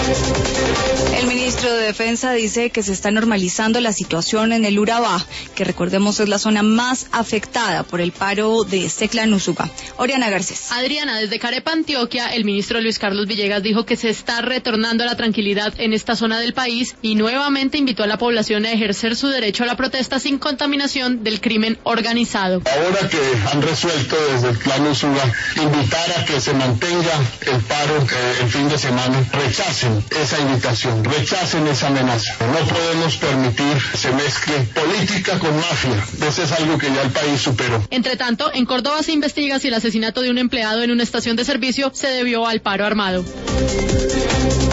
El ministro de Defensa dice que se está normalizando la situación en el Urabá, que recordemos es la zona más afectada por el paro de Seclan-Usuga. Oriana Garcés. Adriana, desde Carepa, Antioquia, el ministro Luis Carlos Villegas dijo que se está retornando a la tranquilidad en esta zona del país y nuevamente invitó a la población a ejercer su derecho a la protesta sin contaminación del crimen organizado. Ahora que han resuelto desde el Plan Usuga invitar a que se mantenga el paro el fin de semana, rechacen esa invitación, rechacen esa amenaza. No podemos permitir que se mezcle política con mafia. Eso es algo que ya el país superó. Entre tanto, en Córdoba se investiga si el asesinato de un empleado en una estación de servicio se debió al paro armado.